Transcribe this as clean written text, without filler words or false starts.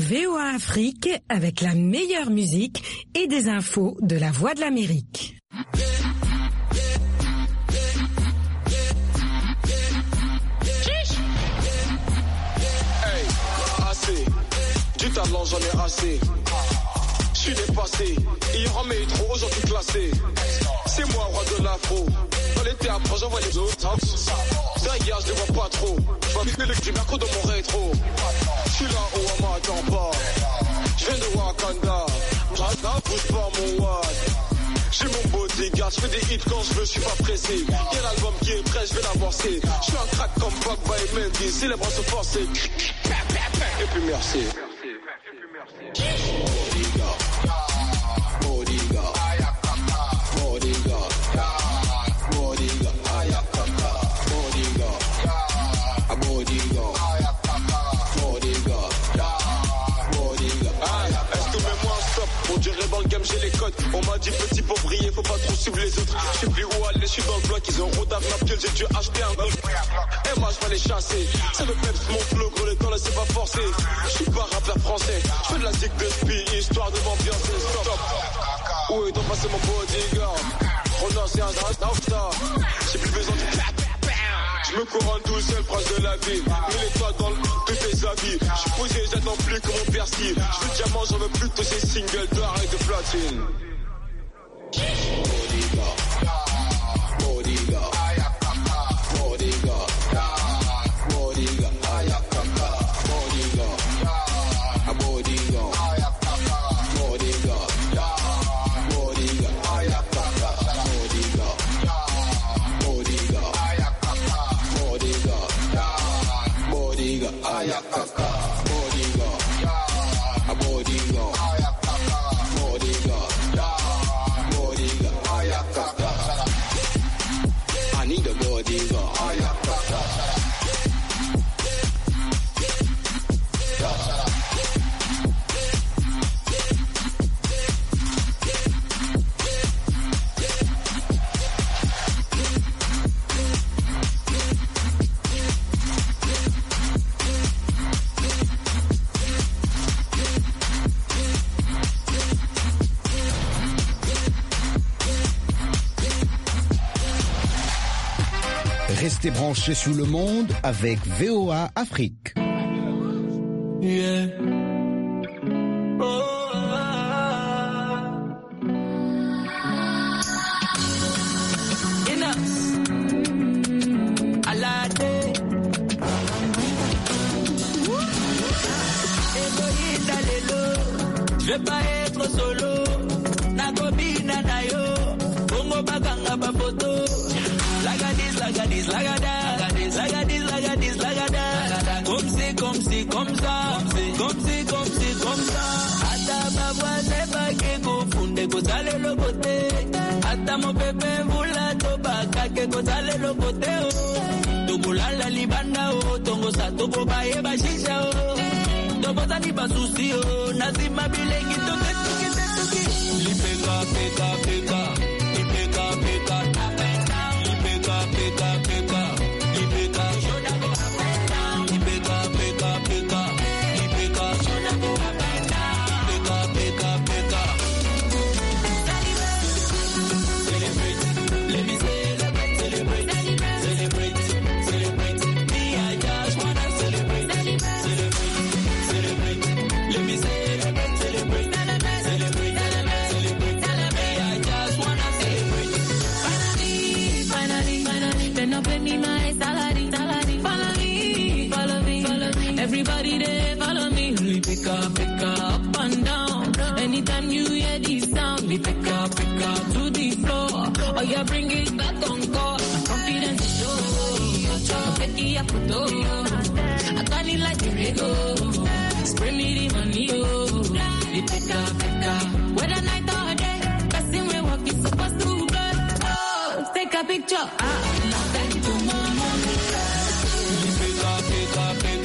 VOA Afrique avec la meilleure musique et des infos de la Voix de l'Amérique. Hey, assez, du talent j'en ai assez. Je suis dépassé, hier en métro, aujourd'hui classé. C'est moi roi de l'afro. Dans les théâtres, j'envoie les autres. Derrière, je les vois pas trop. Je vois vite le merco dans mon rétro. Je suis là où on m'attend pas. Je viens de Wakanda. Bouge pas mon wad. J'ai mon bodyguard, je fais des hits quand je veux, je suis pas pressé. Y'a l'album qui est prêt, je vais l'avancer. Je suis un crack comme Pogba et Mendy. Si les bras se forcent, et puis merci. J'ai les codes, on m'a dit petit pour briller, faut pas trop suivre les autres. Je sais plus où aller, je suis dans le bloc, ils ont rodave ma gueule, j'ai dû acheter un golf. Et moi je vais les chasser, c'est le peps, mon flow, gros le temps, laissez pas forcer. Je suis pas rappeur français, je fais de la zig de spi, histoire de m'ambiancer, stop. Où est donc passé mon bodyguard? On a c'est un star, j'ai plus besoin de clap. Je me couronne tout seul, proche de la ville. Mille étoiles dans tous tes habits. Je suis posé, j'attends plus que mon persil. Je veux diamant, j'en veux plus de ces singles d'or et de platine. Restez branchés sous le monde avec VOA Afrique. Yeah. Je vais pas être solo. Nakobina nayo. Bongo baganga ba photo. Lagadis, lagadis, lagada. Lagadis, lagadis, lagada. Comme c'est, comme c'est, comme ça. Comme c'est, comme c'est, comme ça. Ata ma voix n'est pas que confunde. Kozale le côté. Ata mon bébé voula toba. Que kozale le côté. Tubulala libanda o. Tongo sa tobo baye bashisha o. Tobota ni basusi o. Nazima bilengi toke toke toke. Lipeka, peka, peka. Lipeka, peka. Lipeka, peka, peka. Lipeka, lipeka, peka, peka. Lipeka, peka, peka, peka. Celebrate, let me celebrate, celebrate, celebrate, celebrate. Me, I just wanna celebrate, celebrate, celebrate. Let me celebrate, celebrate, celebrate, celebrate. Me, I just wanna celebrate. Finally, then up in my salary. Follow me. Everybody there, follow me. We pick up and down. Anytime you hear this sound, we pick up to the floor. Oh, yeah, bring it back on call. Confidence is show. Take it photo. I got it like a Rego. Spray me the money, oh. We pick up. Whether night or day, person we walk is supposed to go. Oh, take a picture. Nothing to mama. Peka, peka, peka.